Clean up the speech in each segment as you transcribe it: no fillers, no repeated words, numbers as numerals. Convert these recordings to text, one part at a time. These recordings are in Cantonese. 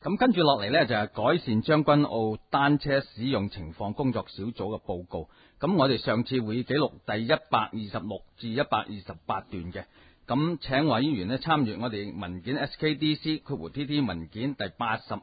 咁跟住落嚟呢，就係改善將軍澳單車使用情況工作小組嘅報告。咁我哋上次會議記錄第126至128段嘅。咁請委員呢參閱我哋文件 SKDC（TT 文件第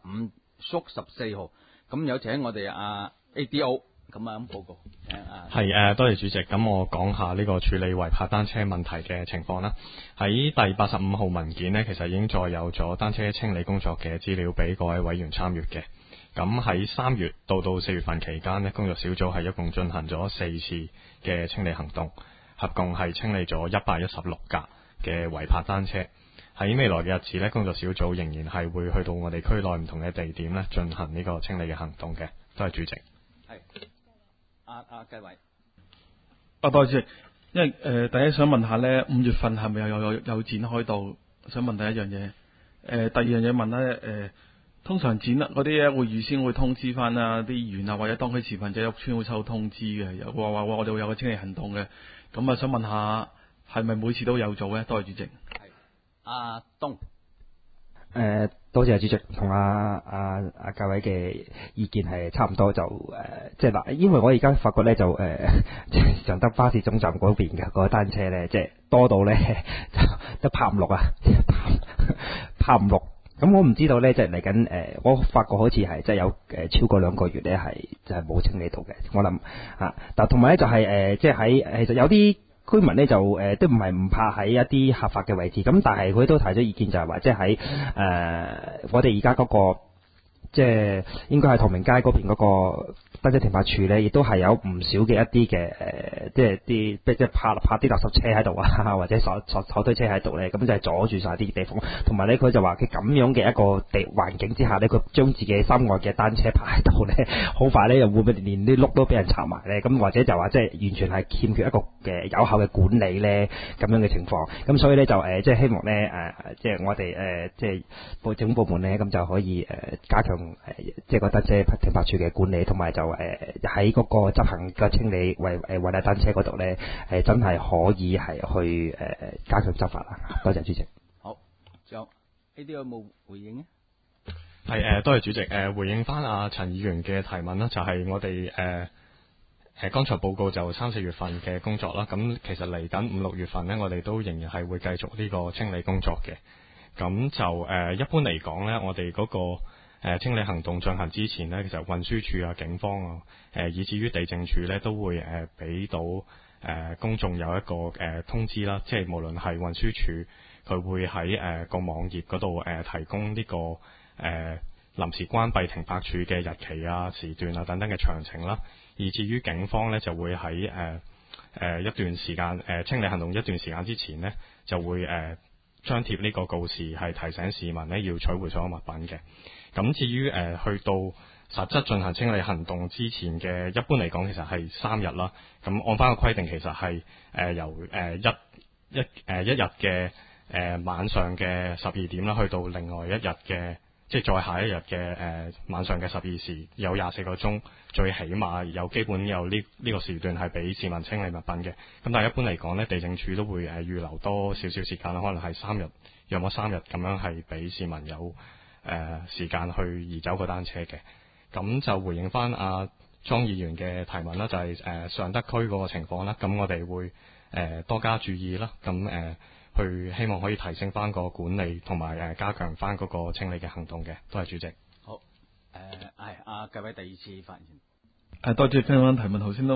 85/14號）。咁有請我哋ADO 咁報告。 係多謝主席。咁我講下呢個處理違泊單車問題嘅情況啦。喺第85號文件呢，其實已經載有咗單車清理工作嘅資料俾各位委員參閱嘅。咁喺3月到4月份期間呢，工作小組係一共進行咗4次嘅清理行動，合共係清理咗116架嘅違泊單車。喺未來嘅日子呢，工作小組仍然係會去到我哋區內唔同嘅地點呢，進行呢個清理嘅行動嘅。多謝主席。 係。繼偉。 多謝主席。因為第一想問下呢，5月份係咪有展開到？想問第一樣嘢。第二樣嘢問呢，通常展嗰啲咧會預先會通知翻啲議員啊，或者當區持份者屋邨會收通知嘅，有話我哋會有個清理行動嘅。咁想問下，係咪每次都有做呢？多謝主席。係。 阿東。 多謝主席，同各位嘅意見係差唔多，即係嗱，因為我而家發覺咧常德巴士總站嗰邊嘅嗰個單車咧，即係多到咧都泊唔落啊，泊唔落。咁我唔知道咧，即係嚟緊我發覺好似係即係有超過2個月咧係就係冇清理到嘅。我諗但同埋咧就係即係喺其實有啲居民咧就都唔係唔怕喺一啲合法嘅位置，咁但係佢都提咗意見，就係話即係喺我哋而家嗰個即係應該係唐明街嗰邊嗰個單車停泊處咧，亦都係有唔少嘅一啲嘅即係啲即係泊啲垃圾車喺度啊，或者手推車喺度咧，咁就係阻住晒啲地方。同埋咧，佢就話佢咁樣嘅一個環境之下咧，佢將自己心愛嘅單車泊喺度咧，好快咧又會唔會連啲轆都俾人拆埋咧？咁或者就話即係完全係欠缺一個嘅有效嘅管理咧，咁樣嘅情況。咁所以咧就即係希望咧即係我哋即係政府部門咧，咁就可以加強即係個單車停泊處嘅管理，同埋就喺嗰個執行嘅清理違例單車嗰度咧，真係可以係去加強執法啦。多謝主席。 好，仲有呢啲有冇回應呢？ 係多謝主席。回應翻陳議員嘅提問啦，就係我哋剛才報告就3、4月份嘅工作啦。咁其實嚟緊5、6月份呢，我哋都仍然係會繼續呢個清理工作嘅。咁就一般嚟講呢，我哋嗰個清理行動進行之前呢，其實運輸署啊、警方以至於地政署呢，都會俾到公眾有一個通知啦。即係無論係運輸署，佢會喺個網頁嗰度提供呢個臨時關閉停泊處嘅日期啊、時段啊等等嘅詳情啦。以至於警方呢，就會喺一段時間清理行動一段時間之前呢，就會張貼呢個告示，係提醒市民呢要取回所有物品嘅。咁至於去到實質進行清理行動之前嘅，一般嚟講其實係3日啦。咁按翻個規定，其實係由一日嘅晚上嘅12點啦，去到另外一日嘅即係再下一日嘅晚上嘅12時，有24個鐘，最起碼有基本有呢個時段係俾市民清理物品嘅。咁但係一般嚟講呢，地政署都會預留多少少時間啦，可能係3日，約莫3日咁樣係俾市民有時間去移走個單車嘅。咁就回應翻莊議員嘅提問啦，就係尚德區嗰個情況啦。咁我哋會多加注意啦。咁去希望可以提升翻個管理同埋加強翻嗰個清理嘅行動嘅。多謝主席。 好，係各位第2次發言。 多謝聽翻提問。頭先都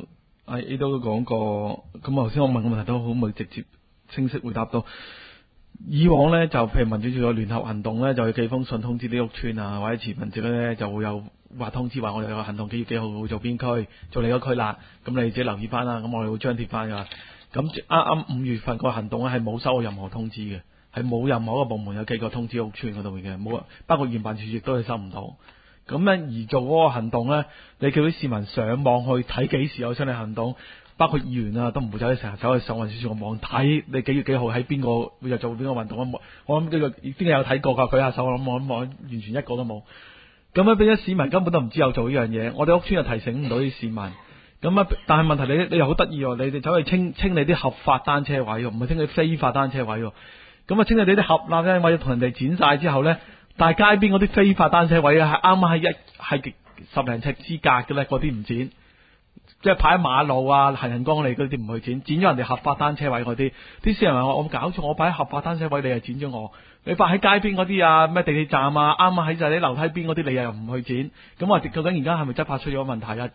A 都講過，咁頭先我問個問題都好冇直接清晰回答到。以往呢，就譬如民主處有聯合行動呢，就要寄封信通知啲屋邨啊，或者持份者呢，就會有話通知話我哋有個行動幾月幾號會做邊區，做你個區啦，咁你自己留意翻啦，咁我哋會張貼翻噶。咁啱啱5月份個行動咧係冇收過任何通知嘅，係冇任何一個部門有寄過通知屋邨嗰度嘅，冇，包括驗辦處亦都係收唔到。咁咧而做嗰個行動咧，你叫啲市民上網去睇幾時有清理行動，包括議員啊都唔會走去成日走去上運輸署個網睇你幾月幾號喺邊個會又做邊個運動啊？我諗呢個邊個有睇過㗎？舉下手，我諗完全一個都冇。咁樣俾咗市民根本都唔知有做呢樣嘢，我哋屋邨又提醒唔到啲市民。咁啊，但係問題你又好得意喎，你哋走去清理啲合法單車位喎，唔係清理非法單車位喎。咁啊，清理你啲合法單車位同人哋剪晒之後咧， 但係街邊嗰啲非法單車位啊，係啱啱係10零尺之隔嘅咧，嗰啲唔剪。即係擺喺馬路啊、行人光嚟嗰啲唔去剪咗人哋合法單車位嗰啲。啲市民話：我冇搞錯，我擺喺合法單車位，你又剪咗我。你擺喺街邊嗰啲啊，咩地鐵站啊，啱啱喺就係啲樓梯邊嗰啲，你又唔去剪。咁我究竟而家係咪執法出咗問題啊？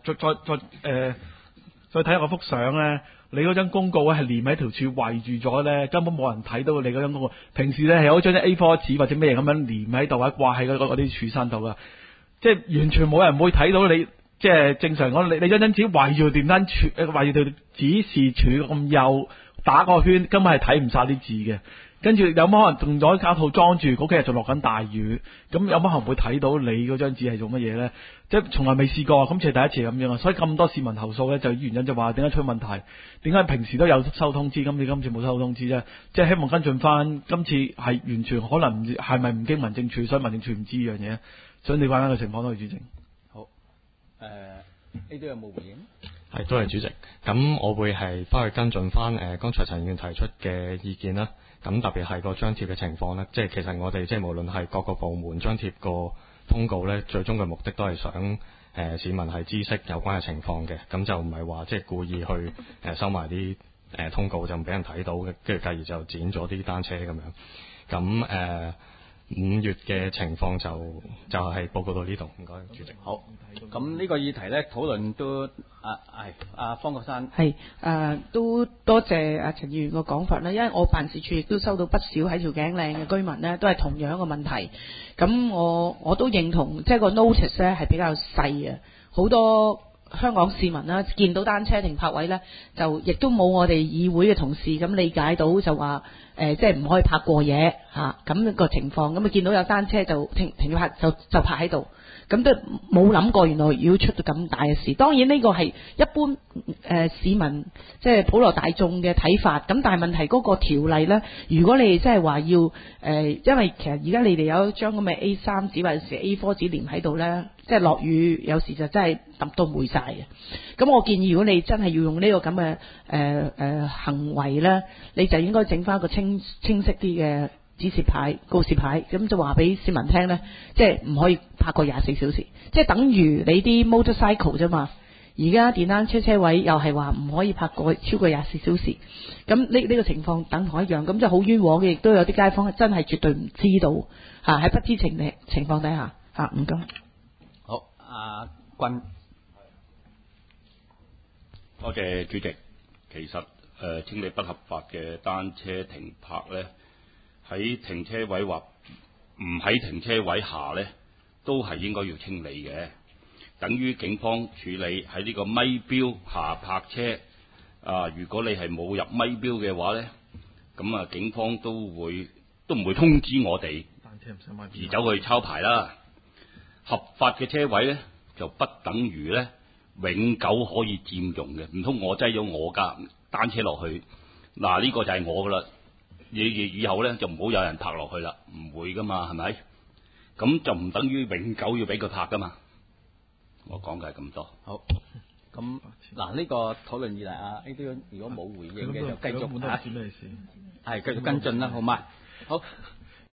再睇下嗰幅相咧，你嗰張公告咧係連喺條柱圍住咗咧，根本冇人睇到你嗰張公告。平時咧係有張啲 A4 紙或者咩咁樣連喺度或者掛喺嗰啲柱身度噶，即係完全冇人會睇到你。即係正常講，你張紙圍住電單柱，圍住條指示柱咁幼打個圈，根本係睇唔晒啲字嘅。跟住有冇可能用咗膠套裝住？嗰幾日就落緊大雨，咁有冇可能會睇到你嗰張紙係做乜嘢咧？即係從來未試過，今次係第一次咁樣啊！所以咁多市民投訴咧，就原因就話點解出問題？點解平時都有收通知，今次冇收通知啫？即係希望跟進翻，今次係完全可能唔知係咪唔經民政處，所以民政處唔知呢樣嘢。想了解翻個情況，多謝主席。 呢啲有冇回應？ 係，多謝主席。咁我會係翻去跟進翻剛才陳議員提出嘅意見啦。咁特別係個張貼嘅情況咧，即係其實我哋即係無論係各個部門張貼個通告咧，最終嘅目的都係想市民係知悉有關嘅情況嘅。咁就唔係話即係故意去收埋啲通告就唔俾人睇到嘅，跟住繼而就剪咗啲單車咁樣。咁5月嘅情況就係報告到呢度，唔該主席。 好，咁呢個議題咧討論都方國珊係都多謝阿陳議員個講法啦，因為我辦事處亦都收到不少喺條頸嶺嘅居民呢，都係同樣嘅問題。咁我都認同，即係個 notice 咧係比較細啊，好多香港市民啦見到單車停泊位呢，就亦都冇我哋議會嘅同事咁理解到就話。即係唔可以泊過夜嚇，咁個情況，咁啊見到有單車就停泊就泊喺度，咁都冇諗過原來要出到咁大嘅事。當然呢個係一般市民即係普羅大眾嘅睇法，咁但係問題嗰個條例呢，如果你即係話要因為其實而家你哋有一張咁嘅 A3 紙或者 A4 紙連喺度呢，即係落雨有時就真係揼到霉晒嘅。咁我建議如果你真係要用呢個咁嘅行為呢，你就應該整翻個清晰啲嘅指示牌、告示牌，咁就話俾市民聽呢，即係唔可以泊過24小時，即係等於你啲 motorcycle 啫嘛。而家電單車車位又係話唔可以泊過超過24小時，咁呢個情況等同一樣，咁就好冤枉嘅，亦都有啲街坊係真係絕對唔知道嚇，喺不知情況底下嚇，唔該。 好，阿君， 多謝主席。其實清理不合法嘅單車停泊呢，喺停車位或唔喺停車位下呢，都係應該要清理嘅。等於警方處理喺呢個咪標下泊車如果你係冇入咪標嘅話呢，咁警方都唔會通知我哋，而走去抄牌啦。合法嘅車位呢，就不等於呢永久可以佔用嘅，唔通我擠咗我架單車落去，呢個就係我噶啦，以後呢就唔好有人泊落去啦，唔會噶嘛，係咪？咁就唔等於永久要俾佢泊噶嘛。我講嘅係咁多。好， 咁呢個討論議題呢啲如果冇回應嘅就繼續繼續跟進啦，好嘛？好。